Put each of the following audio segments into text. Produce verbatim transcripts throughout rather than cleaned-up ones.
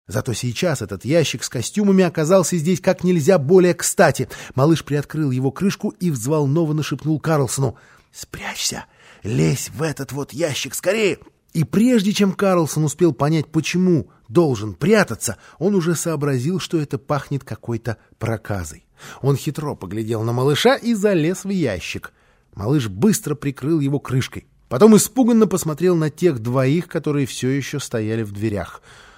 Зато сейчас этот ящик с костюмами оказался здесь как нельзя более кстати. Малыш приоткрыл его крышку и взволнованно шепнул Карлсону: «Спрячься! Лезь в этот вот ящик скорее!» И прежде чем Карлсон успел понять, почему должен прятаться, он уже сообразил, что это пахнет какой-то проказой. Он хитро поглядел на малыша и залез в ящик. Малыш быстро прикрыл его крышкой. Потом испуганно посмотрел на тех двоих, которые все еще стояли в дверях.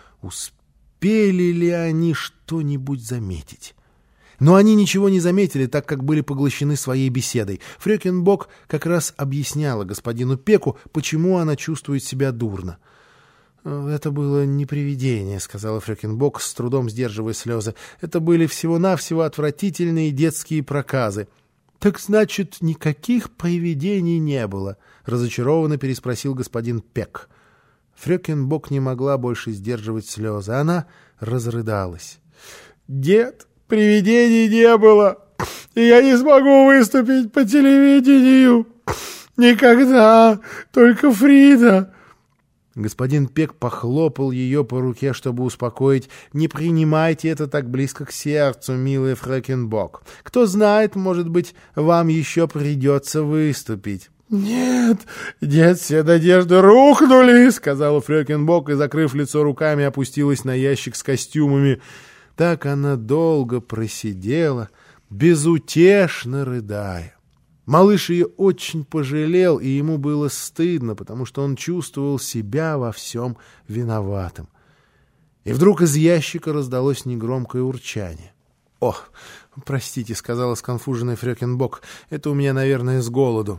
Успели ли они что-нибудь заметить? Но они ничего не заметили, так как были поглощены своей беседой. Фрёкинбок как раз объясняла господину Пеку, почему она чувствует себя дурно. «Это было не привидение», — сказала Фрёкинбок, с трудом сдерживая слезы. «Это были всего-навсего отвратительные детские проказы». «Так значит, никаких привидений не было?» — разочарованно переспросил господин Пек. Фрёкинбок не могла больше сдерживать слезы. Она разрыдалась. «Дед, привидений не было, и я не смогу выступить по телевидению. Никогда, только Фрида». Господин Пек похлопал ее по руке, чтобы успокоить. «Не принимайте это так близко к сердцу, милая Фрёкинбок. Кто знает, может быть, вам еще придется выступить». «Нет, дед, все надежды рухнули», — сказала Фрёкинбок и, закрыв лицо руками, опустилась на ящик с костюмами. Так она долго просидела, безутешно рыдая. Малыш ее очень пожалел, и ему было стыдно, потому что он чувствовал себя во всем виноватым. И вдруг из ящика раздалось негромкое урчание. «О, простите», — сказала сконфуженная Фрёкинбок, — «это у меня, наверное, с голоду».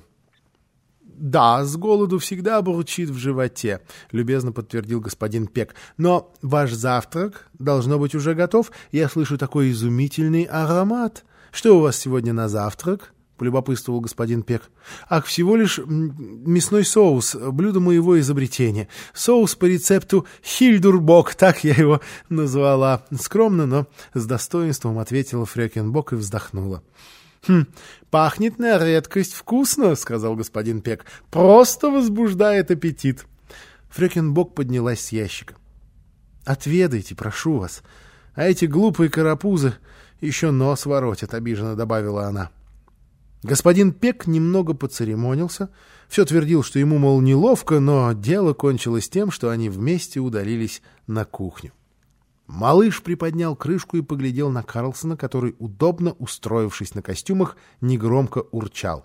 «Да, с голоду всегда бурчит в животе», — любезно подтвердил господин Пек. «Но ваш завтрак должно быть уже готов. Я слышу такой изумительный аромат. Что у вас сегодня на завтрак?» — полюбопытствовал господин Пек. «Ах, всего лишь мясной соус, блюдо моего изобретения. Соус по рецепту Хильдурбок, так я его назвала». Скромно, но с достоинством ответила Фрёкинбок и вздохнула. «Хм, пахнет на редкость вкусно», — сказал господин Пек. «Просто возбуждает аппетит». Фрёкинбок поднялась с ящика. «Отведайте, прошу вас. А эти глупые карапузы еще нос воротят», — обиженно добавила она. Господин Пек немного поцеремонился, все твердил, что ему, мол, неловко, но дело кончилось тем, что они вместе удалились на кухню. Малыш приподнял крышку и поглядел на Карлсона, который, удобно устроившись на костюмах, негромко урчал.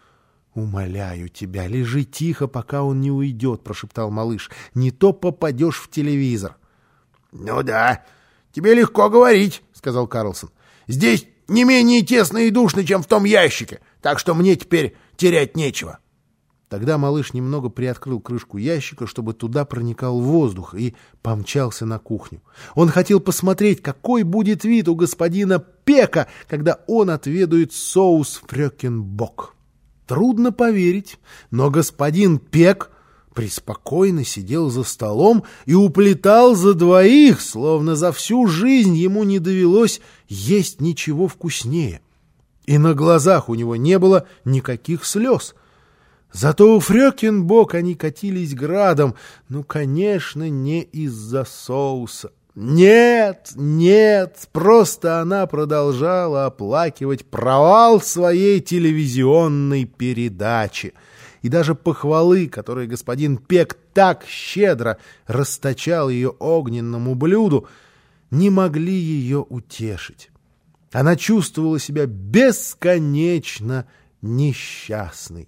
«Умоляю тебя, лежи тихо, пока он не уйдет», — прошептал малыш. «Не то попадешь в телевизор». «Ну да, тебе легко говорить», — сказал Карлсон. «Здесь не менее тесно и душно, чем в том ящике, так что мне теперь терять нечего». Тогда малыш немного приоткрыл крышку ящика, чтобы туда проникал воздух, и помчался на кухню. Он хотел посмотреть, какой будет вид у господина Пека, когда он отведает соус Фрёкинбок. Трудно поверить, но господин Пек преспокойно сидел за столом и уплетал за двоих, словно за всю жизнь ему не довелось есть ничего вкуснее. И на глазах у него не было никаких слез. Зато у Фрёкинбок они катились градом, ну, конечно, не из-за соуса. Нет, нет, просто она продолжала оплакивать провал своей телевизионной передачи. И даже похвалы, которые господин Пек так щедро расточал ее огненному блюду, не могли ее утешить. Она чувствовала себя бесконечно несчастной.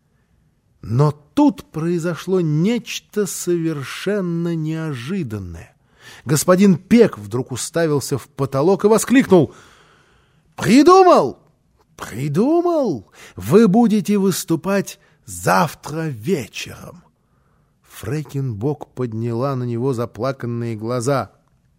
Но тут произошло нечто совершенно неожиданное. Господин Пек вдруг уставился в потолок и воскликнул: «Придумал! Придумал! Вы будете выступать завтра вечером!» Фрёкинбок подняла на него заплаканные глаза.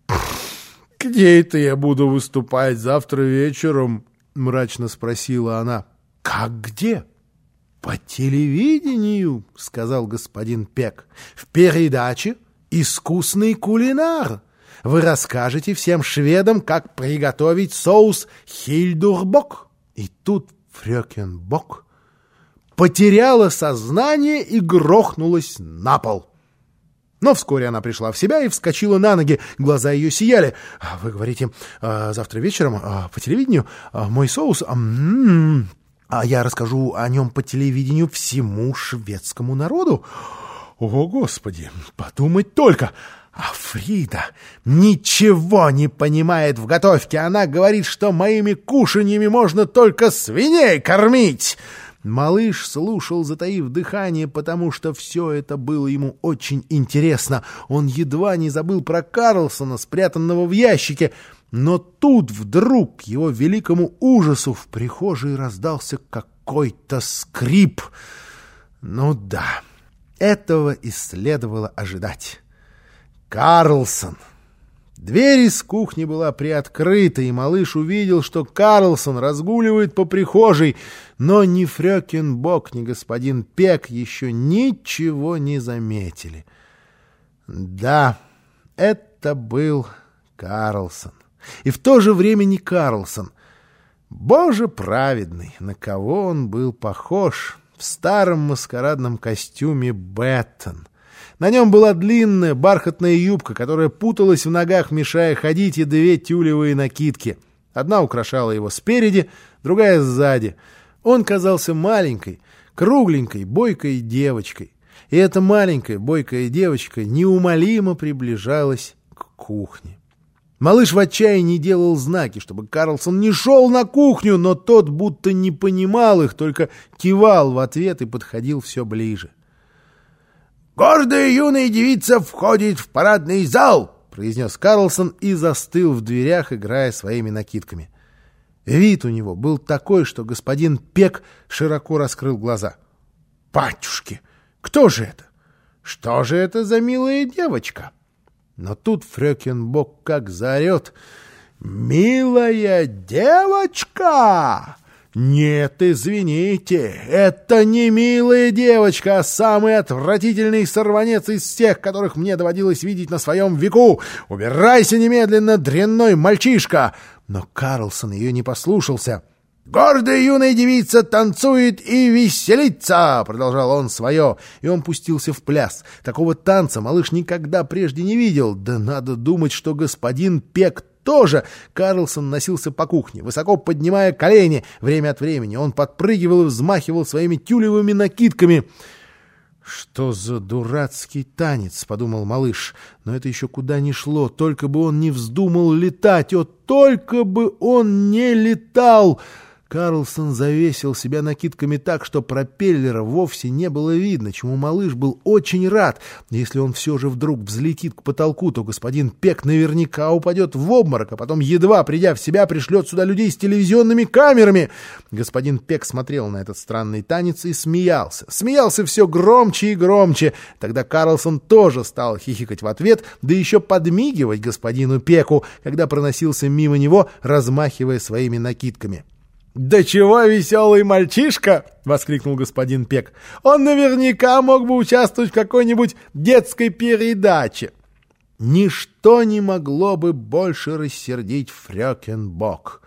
«Где это я буду выступать завтра вечером?» — мрачно спросила она. «Как где?» «По телевидению», — сказал господин Пек. «В передаче «Искусный кулинар». Вы расскажете всем шведам, как приготовить соус Хильдурбок». И тут Фрёкинбок потеряла сознание и грохнулась на пол. Но вскоре она пришла в себя и вскочила на ноги. Глаза ее сияли. «Вы говорите, завтра вечером по телевидению мой соус? М-м-м. А я расскажу о нем по телевидению всему шведскому народу? О, Господи, подумать только! А Фрида ничего не понимает в готовке. Она говорит, что моими кушаньями можно только свиней кормить!» Малыш слушал, затаив дыхание, потому что все это было ему очень интересно. Он едва не забыл про Карлсона, спрятанного в ящике. Но тут вдруг, к его великому ужасу, в прихожей раздался какой-то скрип. Ну да, этого и следовало ожидать. Карлсон! Дверь из кухни была приоткрыта, и малыш увидел, что Карлсон разгуливает по прихожей, но ни Фрёкин Бок, ни господин Пек еще ничего не заметили. Да, это был Карлсон. И в то же время не Карлсон. Боже праведный, на кого он был похож в старом маскарадном костюме Беттон. На нем была длинная бархатная юбка, которая путалась в ногах, мешая ходить, и две тюлевые накидки. Одна украшала его спереди, другая сзади. Он казался маленькой, кругленькой, бойкой девочкой. И эта маленькая, бойкая девочка неумолимо приближалась к кухне. Малыш в отчаянии делал знаки, чтобы Карлсон не шел на кухню, но тот будто не понимал их, только кивал в ответ и подходил все ближе. «Гордая юная девица входит в парадный зал!» — произнес Карлсон и застыл в дверях, играя своими накидками. Вид у него был такой, что господин Пек широко раскрыл глаза. «Батюшки, кто же это? Что же это за милая девочка?» Но тут Фрёкин Бок как заорет: «Милая девочка! Нет, извините, это не милая девочка, а самый отвратительный сорванец из всех, которых мне доводилось видеть на своем веку. Убирайся немедленно, дрянной мальчишка!» Но Карлсон ее не послушался. «Гордая юная девица танцует и веселится!» — продолжал он свое, и он пустился в пляс. Такого танца малыш никогда прежде не видел. Да надо думать, что господин Пек тоже. Карлсон носился по кухне, высоко поднимая колени. Время от времени он подпрыгивал и взмахивал своими тюлевыми накидками. «Что за дурацкий танец?» — подумал малыш. Но это еще куда ни шло. Только бы он не вздумал летать. О, только бы он не летал! Карлсон завесил себя накидками так, что пропеллера вовсе не было видно, чему малыш был очень рад. Если он все же вдруг взлетит к потолку, то господин Пек наверняка упадет в обморок, а потом, едва придя в себя, пришлет сюда людей с телевизионными камерами. Господин Пек смотрел на этот странный танец и смеялся. Смеялся все громче и громче. Тогда Карлсон тоже стал хихикать в ответ, да еще подмигивать господину Пеку, когда проносился мимо него, размахивая своими накидками. «Да чего веселый мальчишка!» — воскликнул господин Пек. «Он наверняка мог бы участвовать в какой-нибудь детской передаче!» Ничто не могло бы больше рассердить Фрёкин Бок.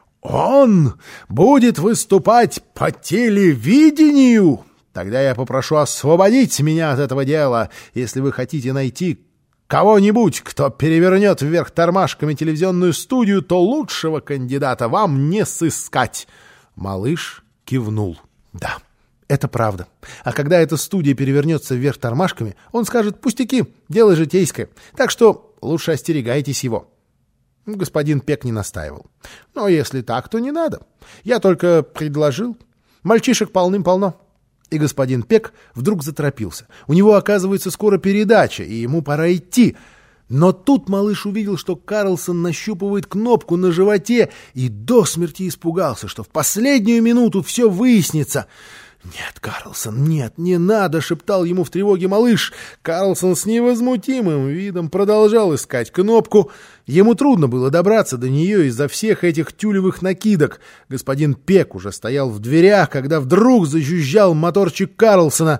«Он будет выступать по телевидению! Тогда я попрошу освободить меня от этого дела, если вы хотите найти кого-нибудь, кто перевернет вверх тормашками телевизионную студию, то лучшего кандидата вам не сыскать!» Малыш кивнул. «Да, это правда. А когда эта студия перевернется вверх тормашками, он скажет: пустяки, дело житейское. Так что лучше остерегайтесь его». Господин Пек не настаивал. «Но если так, то не надо. Я только предложил. Мальчишек полным-полно». И господин Пек вдруг заторопился. У него, оказывается, скоро передача, и ему пора идти. Но тут малыш увидел, что Карлсон нащупывает кнопку на животе, и до смерти испугался, что в последнюю минуту все выяснится. «Нет, Карлсон, нет, не надо!» — шептал ему в тревоге малыш. Карлсон с невозмутимым видом продолжал искать кнопку. Ему трудно было добраться до нее из-за всех этих тюлевых накидок. Господин Пек уже стоял в дверях, когда вдруг зажужжал моторчик Карлсона.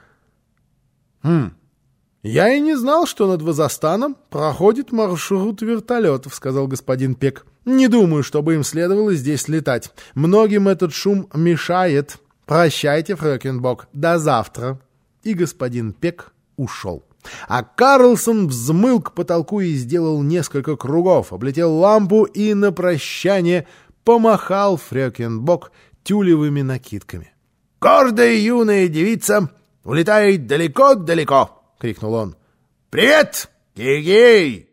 «Хм, я и не знал, что над Вазастаном проходит маршрут вертолетов», — сказал господин Пек. «Не думаю, чтобы им следовало здесь летать. Многим этот шум мешает. Прощайте, Фрёкин Бок, до завтра». И господин Пек ушел. А Карлсон взмыл к потолку и сделал несколько кругов, облетел лампу и на прощание помахал Фрёкинбок тюлевыми накидками. — Гордая юная девица улетает далеко-далеко! — крикнул он. — Привет! Гей-гей!